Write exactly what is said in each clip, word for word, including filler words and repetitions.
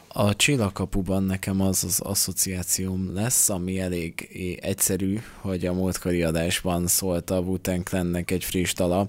A Csillagkapuban nekem az az asszociációm lesz, ami elég egyszerű, hogy a múltkori adásban szólt a Wu-Tang Clannek egy friss dala,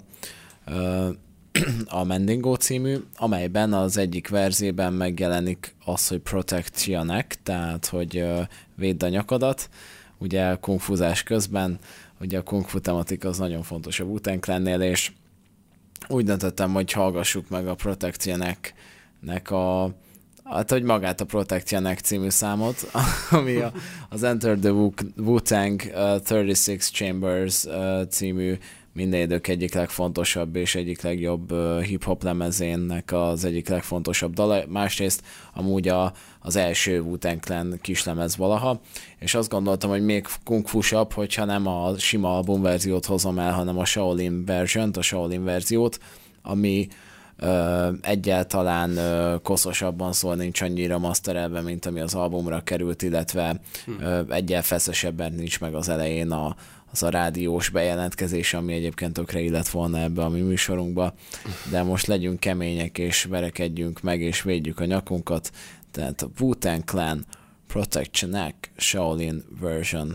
a Mandingo című, amelyben az egyik verzében megjelenik az, hogy protect your neck, tehát hogy védd a nyakadat, ugye kungfuzás közben, ugye a kungfu tematika az nagyon fontos a Wu-Tang Clannél, és úgy döntöttem, hogy hallgassuk meg a Protect Your Neck-nek a, hát hogy magát a Protect Your Neck című számot, ami a, az Enter the Wu-Tang uh, harminchat Chambers uh, című minden idők egyik legfontosabb és egyik legjobb uh, hip-hop lemezénnek az egyik legfontosabb dala. Másrészt amúgy a, az első Wu-Tang Clan kislemez valaha, és azt gondoltam, hogy még kungfusabb, hogyha nem a sima albumverziót hozom el, hanem a Shaolin verziót, a Shaolin verziót, ami uh, egyáltalán uh, koszosabban szól, nincs annyira masterelve, mint ami az albumra került, illetve uh, egyel feszesebben nincs meg az elején a az a rádiós bejelentkezés, ami egyébként tökre illet volna ebbe a mi műsorunkba, de most legyünk kemények, és verekedjünk meg, és védjük a nyakunkat, tehát a Wu-Tang Clan Protect Your Neck Shaolin version.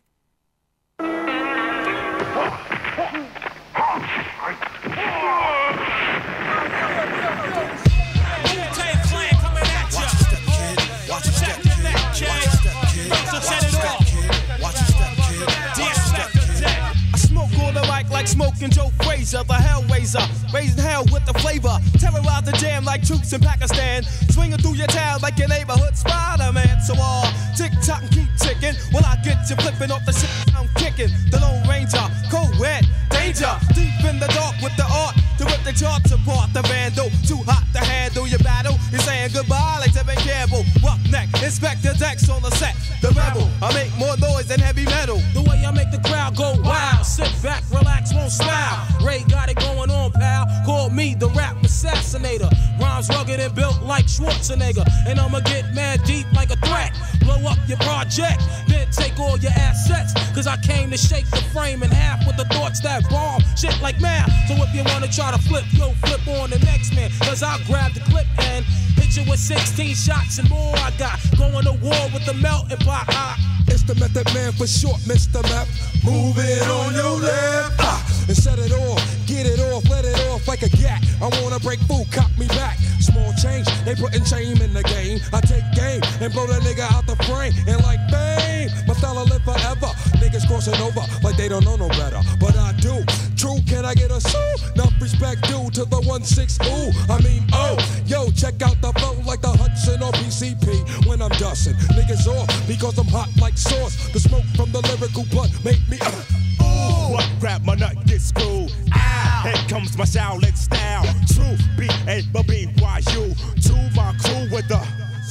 Like smoking Joe Frazier, the Hellraiser, raising hell with the flavor, terrorize the jam like troops in Pakistan, swinging through your town like your neighborhood Spider-Man. So all uh, tick tock and keep ticking, while I get you flipping off the shit I'm kicking. The Lone Ranger, co-ed, danger, deep in the dark with the art to rip the charts apart. The vandal, too hot to handle your battle. You're saying goodbye like Tevin Campbell. Roughneck, Inspector Dex on the set. The rebel, I make more noise than heavy metal. The way I make the crowd go wild, sit back, relax, won't smile. Ray got it going on, pal. Call me the rap assassinator. Rhymes rugged and built like Schwarzenegger, and I'ma get mad deep like a threat. Blow up your project, then take all your assets. Cause I came to shake the frame in half with the thoughts that bomb shit like math. So if you wanna try to flip, yo, flip on the next man. Cause I'll grab the clip and hit you with sixteen shots and more. I got going to war with the melting pot. I, it's the Method Man for short, Mister Map. Move it on your left ah, and set it off, get it off, let it off like a gat. I wanna break food, cop me back. Small change, they putting shame in the game. I take game and blow that nigga out the frame. And like bang, my style live forever. Niggas crossing over like they don't know no better, but I do. True, can I get a sue? Enough respect due to the one six ooh. I mean, oh, yo, check out the flow like the Hudson or P C P when I'm dusting. Niggas off because I'm hot like sauce. The smoke from the lyrical blood make me uh, ooh. What grab my nut get screwed? Ow. Here comes my Shaolin style. True, B A B Y U. To my crew with the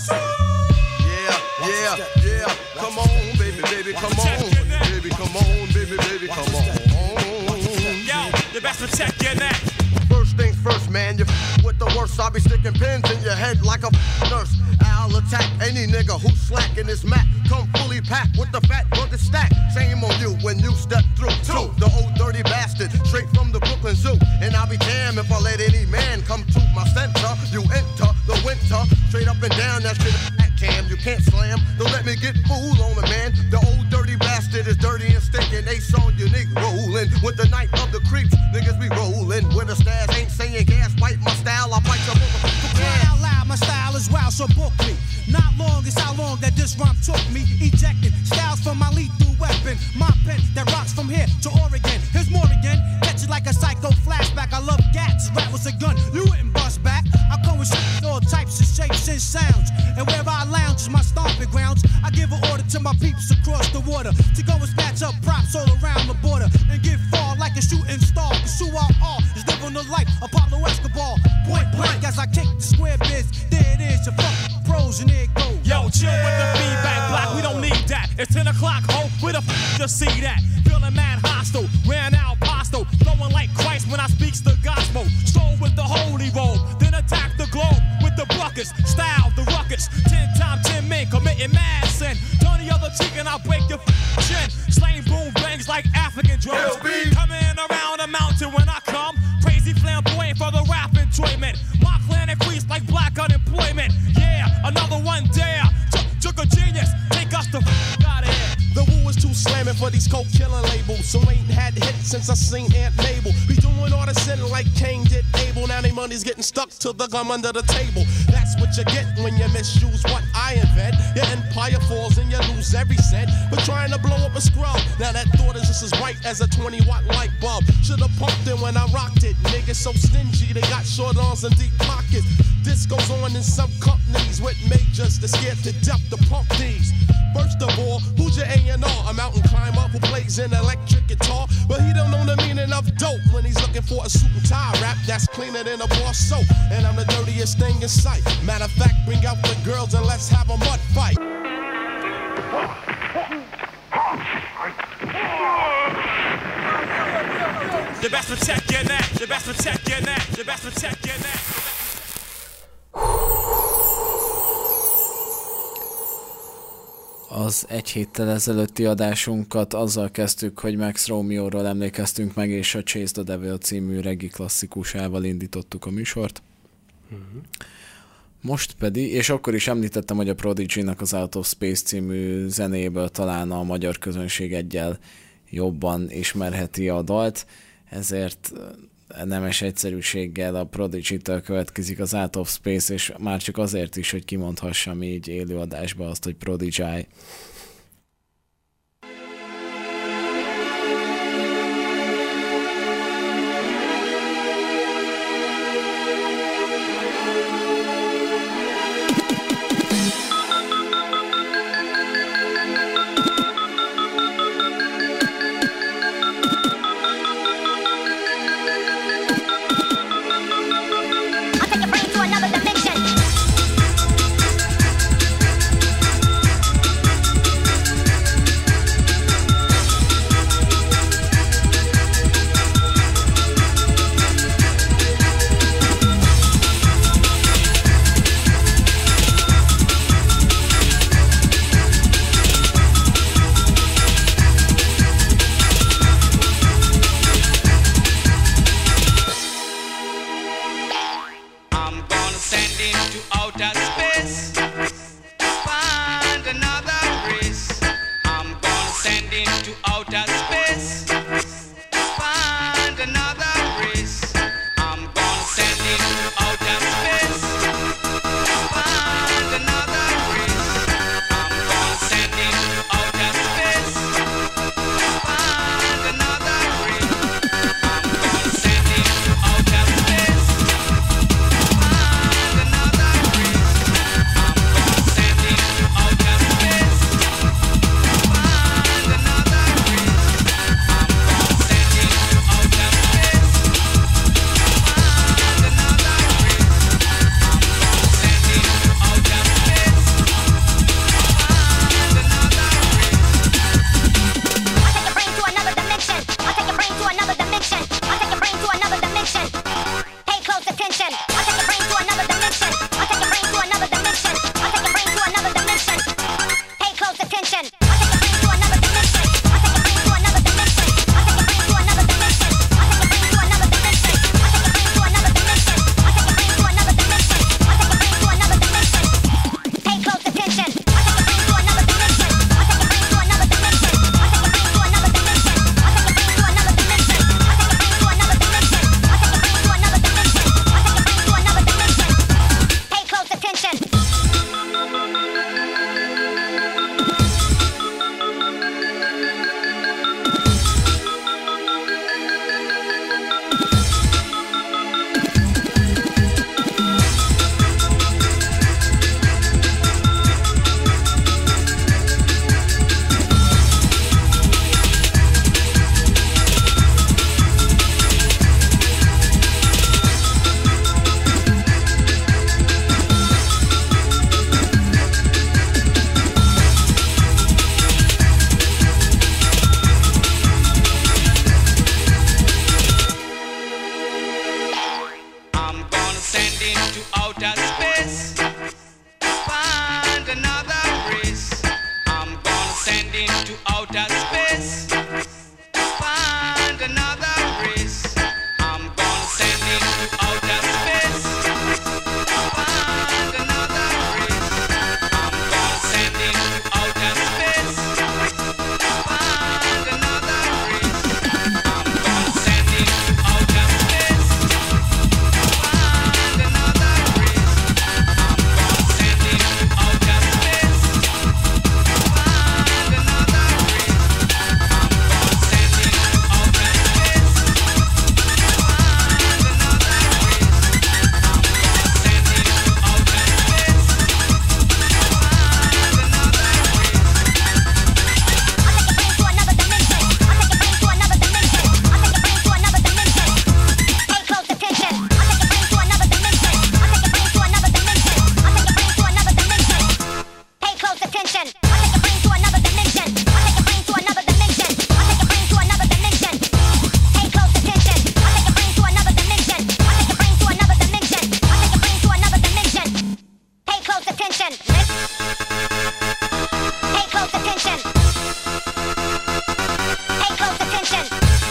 yeah, yeah, yeah. Come on, baby, baby, come on, baby, come on, baby, baby, come on. Yo, you best protect your neck. First things first, man, you f- with the worst. I'll be sticking pins in your head like a f- nurse. I'll attack any nigga who's slacking this mat. Come fully packed with the fat rugged stack. Shame on you when you step through. Two, the old dirty bastard, straight from the Brooklyn Zoo. And I'll be damned if I let any man come to my center. You enter the winter, straight up and down that shit. Cam, you can't slam. Don't let me get fooled on the man. The old dirty bastard is dirty and stinking. Ace on unique rolling with the night of the creeps. Niggas be rolling with a stash. Ain't saying gas. Bite my style. I bite your motherfucker. Cry out loud. My style is wild, so book me. Not long is how long that this rhyme took me. Ejecting styles from my lethal weapon. My pen that rocks from here to Oregon. Here's more again. Catch it like a psycho flashback. I love gats. Rap was a gun. You wouldn't bust back. I come with shit, all types of shapes and sounds. And wherever I lounge is my stomping grounds. I give an order to my peeps across the water to go and snatch up props all around the border and get far like a shooting star. Cause who I are is living the life of Pablo Escobar. Point blank as I kick the square biz. There it is, your fucking pros and there it goes. Yo, chill with the feedback block, we don't need that. It's ten o'clock, ho, where the f*** to see that? Feeling mad hostile, ran out posto. Flowing like Christ when I speaks the gospel. Stroll with the holy roll, then attack the globe with the buckets. Style the ruckus, ten times ten men committing mad sin. Turn the other cheek and I'll break your f*** chin. Slaying boom bangs like African drums. Coming around the mountain when I come. Crazy flamboyant for the rap enjoyment. My clan increased like black unemployment. Yeah, another one. one dare. Took a genius, take us the f*** out of here. The woo is too slamming for these coke killing labels. So ain't had hits since I seen Aunt Mabel. Be doing all the sinning like Cain did Abel. Now they money's getting stuck to the gum under the table. That's what you get when you misuse what I invent. Your empire falls and you lose every cent. But trying to blow up a scrub, now that thought is just as bright as a twenty watt light bulb. Should've pumped it when I rocked it. Niggas so stingy, they got short arms and deep pockets. This goes on in some companies with majors that scared to death to pump these. First of all, who's your A and R? A mountain climber who plays an electric guitar, but he don't know the meaning of dope when he's looking for a suit and tie rap that's cleaner than a bar soap. And I'm the dirtiest thing in sight. Matter of fact, bring out the girls and let's have a mud fight. The best protect your neck. The best protect your neck. The best protect your neck. Az egy héttel ezelőtti adásunkat azzal kezdtük, hogy Max Romeo-ról emlékeztünk meg, és a Chase the Devil című reggae klasszikusával indítottuk a műsort. Uh-huh. Most pedig, és akkor is említettem, hogy a Prodigy-nak az Out of Space című zenéből talán a magyar közönség egyel jobban ismerheti a dalt, ezért nemes egyszerűséggel a Prodigy-től következik az Out of Space, és már csak azért is, hogy kimondhassam így élőadásban azt, hogy Prodigy. Dimension. attention. Pay close attention. Pay close attention.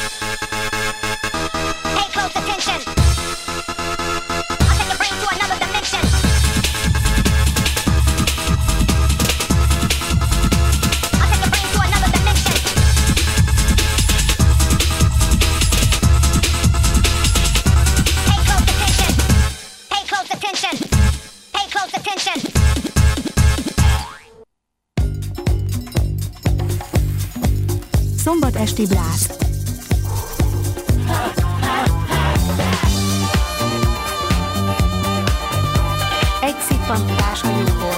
Pay close attention. I'll take your brain to another dimension. I'll take your brain to another dimension. Pay close attention. Pay close attention. Pay close attention. Szombat esti bláz. Egy szippantás a jóból.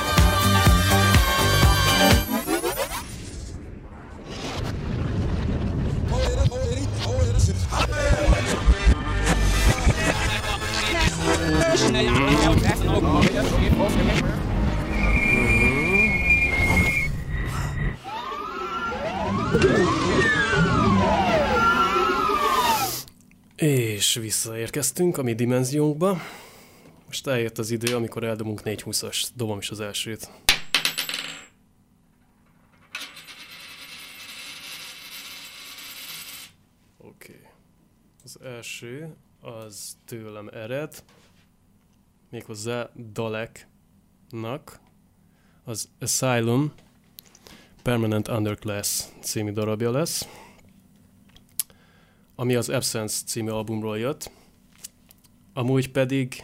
És visszaérkeztünk a mi dimenziónkba. Most eljött az idő, amikor eldobunk négy húszas. Dobom is az elsőt. Oké. Okay. Az első az tőlem ered. Méghozzá Daleknak az Asylum Permanent Underclass című darabja lesz, ami az Absence című albumról jött. Amúgy pedig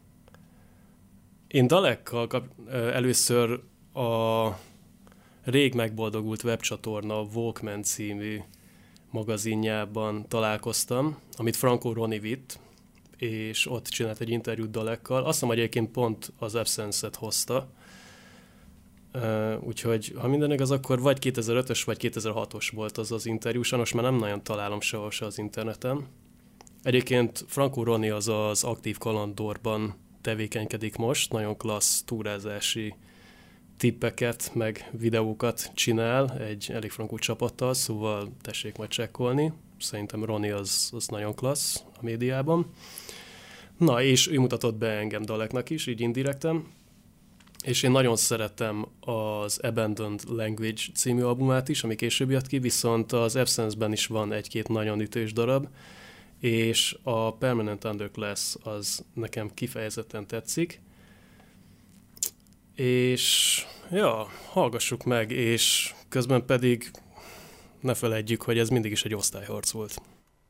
én Dalekkal kap, először a rég megboldogult webcsatorna Walkman című magazinjában találkoztam, amit Franco Roni vitt, és ott csinált egy interjút Dalekkal. Azt hiszem, hogy egyébként pont az Absence-et hozta. Uh, úgyhogy, ha minden igaz, akkor vagy kétezer-ötös, vagy kétezer-hatos volt az az interjú, sajnos már nem nagyon találom sehol se az interneten. Egyébként Franco Roni az az Aktív Kalandorban tevékenykedik most, nagyon klassz túrázási tippeket, meg videókat csinál egy elég frankó csapattal, szóval tessék majd csekkolni. Szerintem Roni az, az nagyon klassz a médiában. Na, és ő mutatott be engem Daleknak is, így indirektem. És én nagyon szeretem az Abandoned Language című albumát is, ami később jött ki, viszont az Absence-ben is van egy-két nagyon ütős darab, és a Permanent Underclass az nekem kifejezetten tetszik. És ja, hallgassuk meg, és közben pedig ne feledjük, hogy ez mindig is egy osztályharc volt.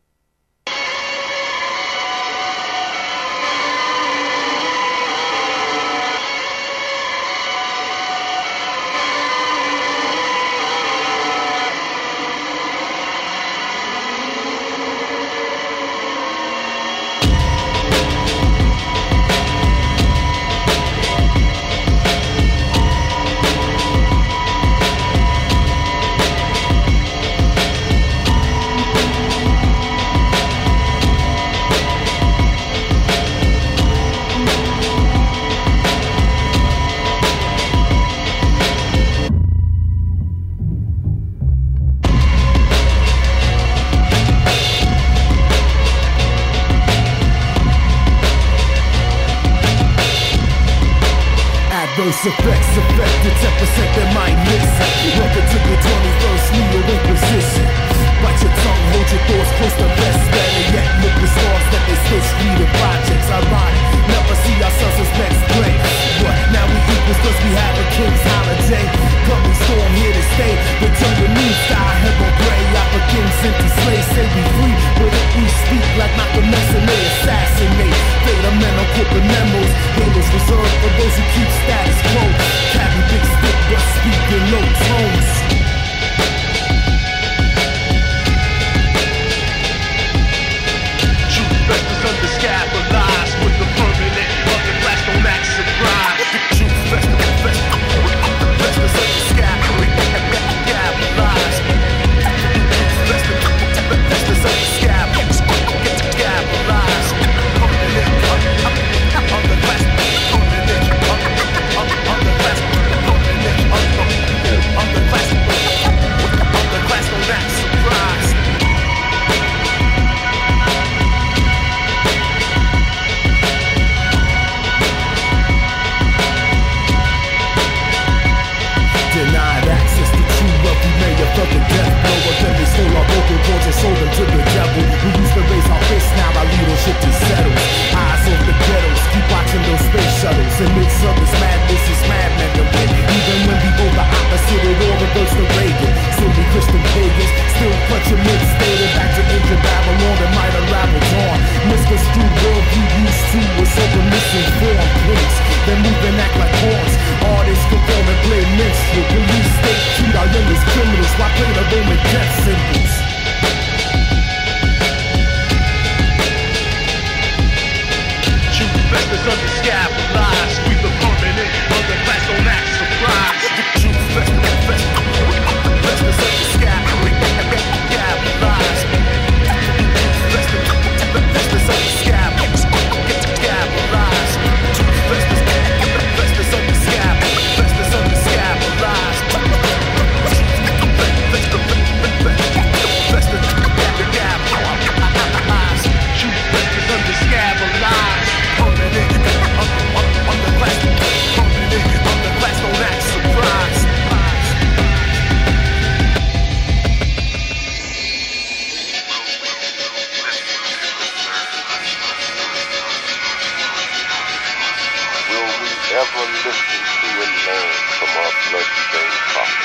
Effects affect the ten percent that might listen. Welcome to the twenty-first New Inquisition. Bite your tongue, hold your thoughts close to best. Better yet, look the stars that they still streeted projects. Ironic, never see ourselves as next great. What, now we equals cause we have a king's holiday. Coming storm here to stay. The jungle needs style, heaven gray. Africans into slaves, say we free. But if we speak like Malcolm X and they assassinate. Data men on corporate memos. Halos reserved for those who keep status quo. Carry big stick but speak in low tones. Truth vectors under sky for lies with the permanent underclass don't act surprised. Truth vectors bloodstained coffin.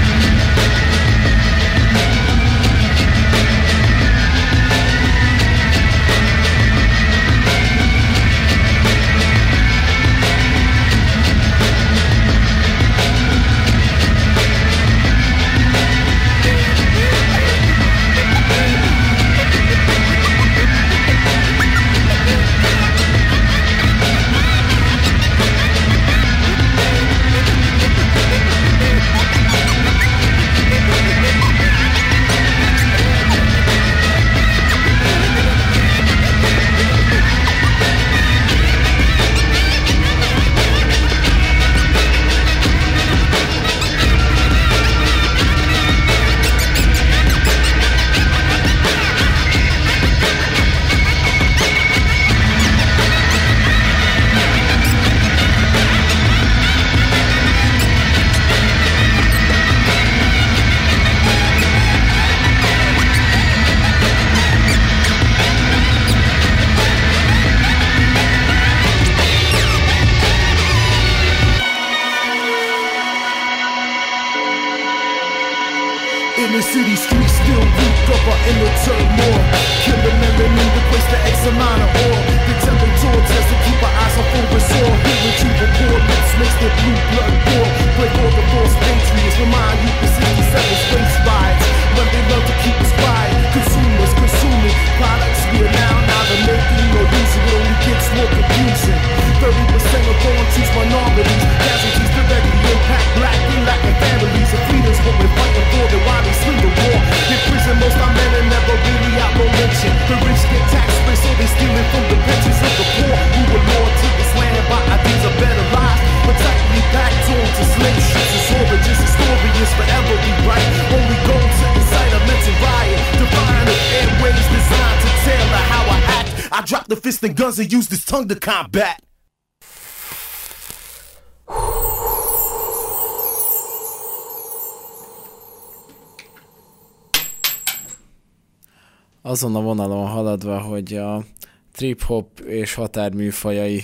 In the city streets still weak up or in the turmoil. Killing melanin replace the X amount of oil. The telling torches to keep our eyes on forward soil. Hearing to the poor lips makes the blue blood boil. Break all the false patriots, remind you the sixty-seven space rides. When they love to keep us quiet, consumers consuming products we are now neither making or using. It only gets more confusing. thirty percent of born choose minorities. Casualties directly impact black and Latin families. And freedom's what we're fighting for, then why they swing the war. In prison, most our men are never really out no mention. The rich get tax free, so they stealing from the pensions of the poor. Who were loyal to this land by ideas of better lives, but tightly packed on to slave ships and origins. The story is forever rewrite. Only goals to incite a mental riot. Divine of airways designed to tailor how I act. I drop the fist and guns and use this tongue to combat. Azon a vonalon haladva, hogy a trip-hop és határműfajai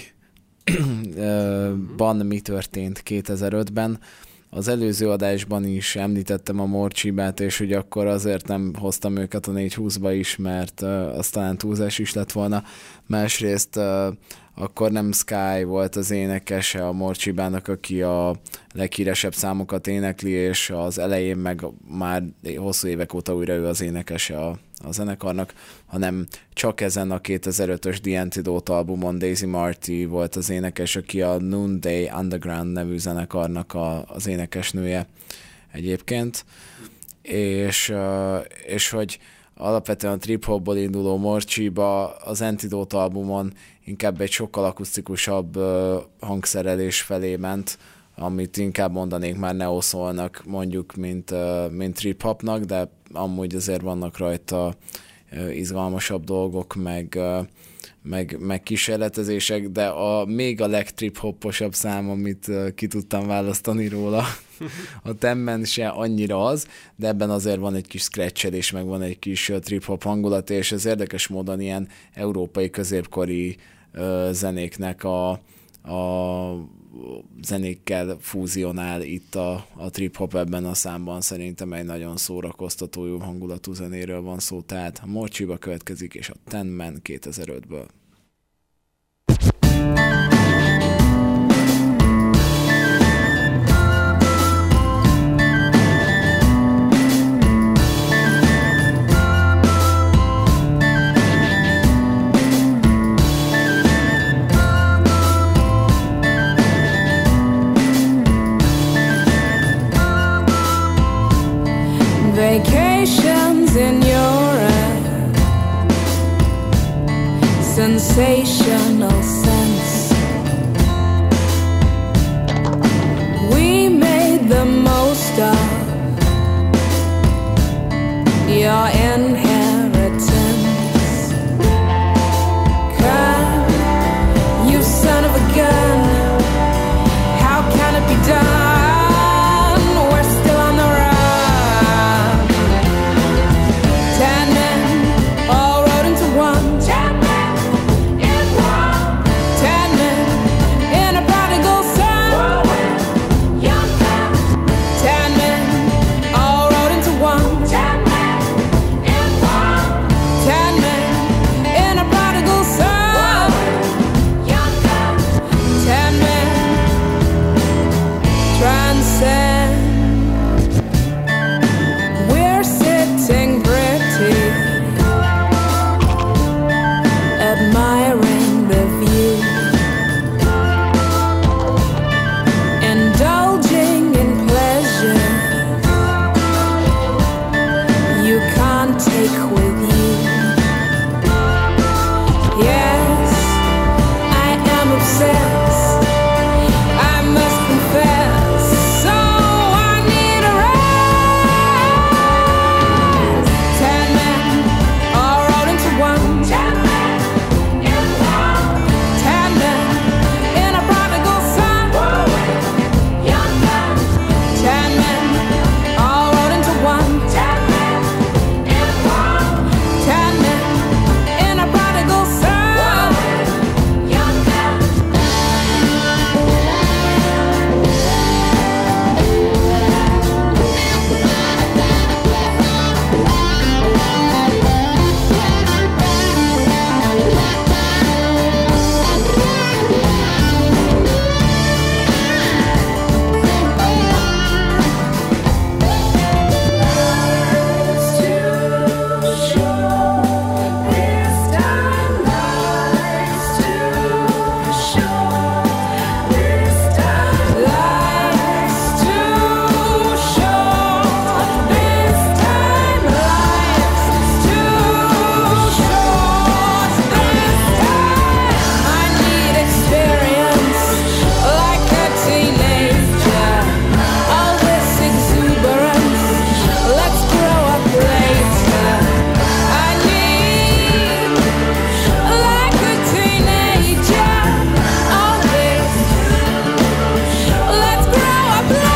ban mi történt kétezer-ötben. Az előző adásban is említettem a Morcsibát, és hogy akkor azért nem hoztam őket a négyszázhúszba is, mert uh, az talán túlzás is lett volna. Másrészt uh, akkor nem Sky volt az énekese a Morcsibának, aki a leghíresebb számokat énekli, és az elején meg már hosszú évek óta újra ő az énekese a, a zenekarnak, hanem csak ezen a kétezer-ötös The Antidote albumon Daisy Marty volt az énekes, aki a Noonday Underground nevű zenekarnak a, az énekesnője egyébként, és, és hogy alapvetően a trip-hopból induló Morcsiba az Antidote albumon inkább egy sokkal akusztikusabb hangszerelés felé ment, amit inkább mondanék már neo-soulnak mondjuk, mint, mint trip-hopnak, de amúgy azért vannak rajta izgalmasabb dolgok, meg, meg, meg kísérletezések, de a még a legtrip-hopposabb szám, amit ki tudtam választani róla, a Temmen se annyira az, de ebben azért van egy kis scratchelés, meg van egy kis trip-hop hangulat, és ez érdekes módon ilyen európai középkori uh, zenéknek a, a zenékkel fúzionál itt a, a trip-hop ebben a számban. Szerintem egy nagyon szórakoztató, jó hangulatú zenéről van szó, tehát a Morcsiba következik, és a Ten Man kétezer-ötből. Vacations in Europe, sensational sense. We made the most of your inheritance. Come, you son of a gun, how can it be done? Ten men, all rode into one. Ten men in one. transcend. We're sitting pretty, admiring the view, indulging in pleasure you can't take with you. Yes, I am obsessed, I must confess, so I need a rest. Ten men all rolled into one. Ten men in one. Ten men in a prodigal son. Young men. Ten men all rolled into one. Ten men in one. Ten men in a prodigal son. Young men. Life's too short this time. Life's too short this time. I need experience like a teenager. All this exuberance, let's grow up later. I need like a teenager. All this, let's grow up later.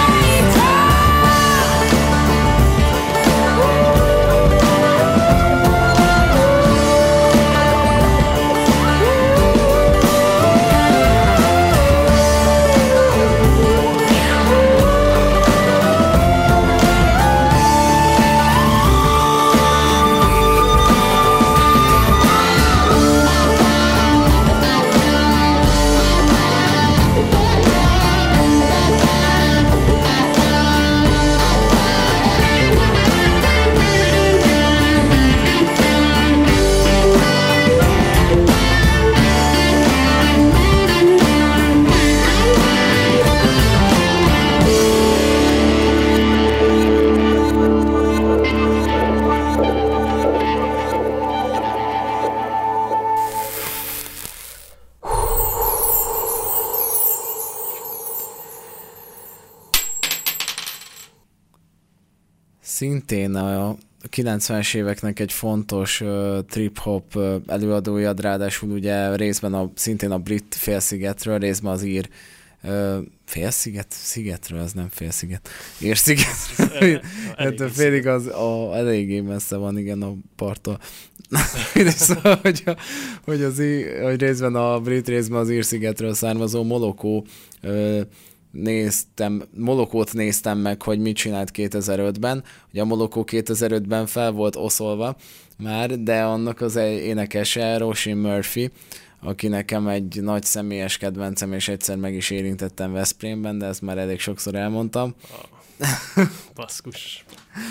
Szintén a kilencvenes éveknek egy fontos uh, trip-hop uh, előadója, ráadásul ugye részben a, szintén a brit félszigetről, részben az ír uh, félsziget? Szigetről, ez nem félsziget. Ír-szigetről. Hát félig az a, eléggé messze van, igen, a parttól. Szóval, hogy, a, hogy, az, hogy részben a brit, részben az ír-szigetről származó Molokó uh, néztem, Molokót néztem meg, hogy mit csinált kétezer-ötben. Ugye a Molokó kétezer-ötben fel volt oszolva már, de annak az énekese Roisin Murphy, aki nekem egy nagy személyes kedvencem, és egyszer meg is érintettem Veszprémben, de ezt már elég sokszor elmondtam. Oh, baszkus.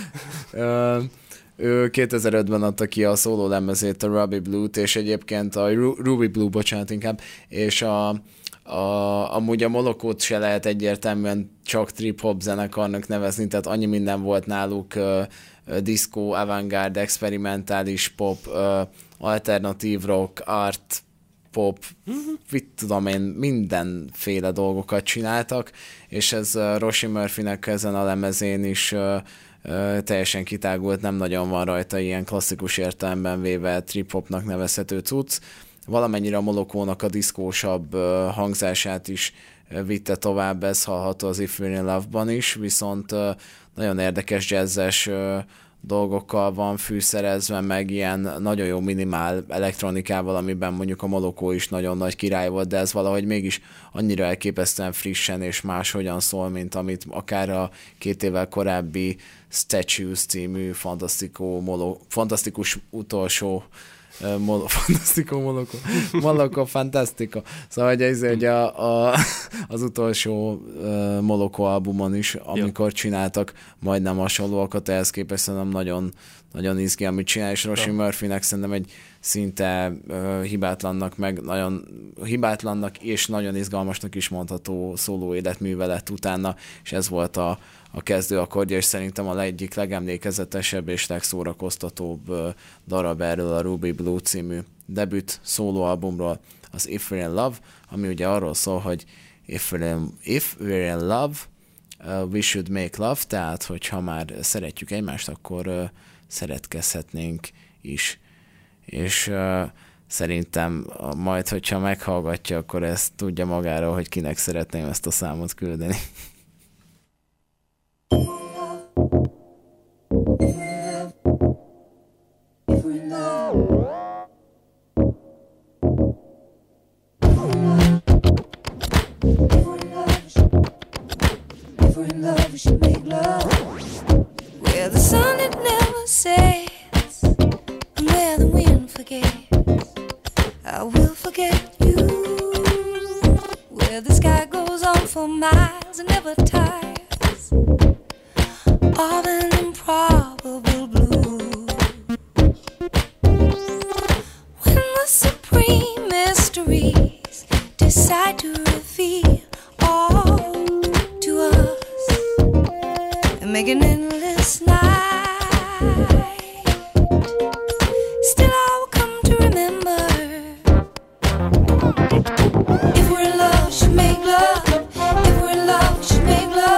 Ő kétezer-ötben adta ki a szóló lemezét, a Ruby Blue-t, és egyébként a Ru- Ruby Blue, bocsánat inkább, és a A, amúgy a Molokót se lehet egyértelműen csak trip-hop zenekarnak nevezni, tehát annyi minden volt náluk, uh, uh, diszkó, avantgárd, experimentális pop, uh, alternatív rock, art, pop, mm-hmm. mit tudom én, mindenféle dolgokat csináltak, és ez uh, Roisin Murphynek ezen a lemezén is uh, uh, teljesen kitágult, nem nagyon van rajta ilyen klasszikus értelemben véve trip-hopnak nevezhető cucc. Valamennyire a Molokónak a diszkósabb uh, hangzását is uh, vitte tovább, ez hallható az If We're in Love-ban is, viszont uh, nagyon érdekes jazzes uh, dolgokkal van fűszerezve, meg ilyen nagyon jó minimál elektronikával, amiben mondjuk a Molokó is nagyon nagy király volt, de ez valahogy mégis annyira elképesztően frissen és máshogyan szól, mint amit akár a két évvel korábbi Statues című fantasztikus utolsó Molo, Fantastico, Moloko, Moloko, Fantastico. Szóval, hogy ez ugye a, a, az utolsó uh, Moloko albumon is, amikor ja. csináltak majdnem hasonlóakat, ehhez képest szerintem nagyon, nagyon izgi, amit csinál, és Roisin ja. Murphynek szerintem egy szinte uh, hibátlannak, meg nagyon hibátlannak és nagyon izgalmasnak is mondható szóló életműve lett utána, és ez volt a, a kezdő akkordja, és szerintem a egyik legemlékezetesebb és legszórakoztatóbb uh, darab erről a Ruby Blue című debüt szólóalbumról, az If We're in Love, ami ugye arról szól, hogy If we're in, if we're in love, uh, we should make love, tehát hogyha már szeretjük egymást, akkor uh, szeretkezhetnénk is. És uh, szerintem uh, majd, hogyha meghallgatja, akkor ezt tudja magáról, hogy kinek szeretném ezt a számot küldeni. Where the sun it never sets, and where the wind forgets, I will forget you. Where the sky goes on for miles and never tires of an improbable blue. When the supreme mysteries decide to reveal all to us and make an endless night.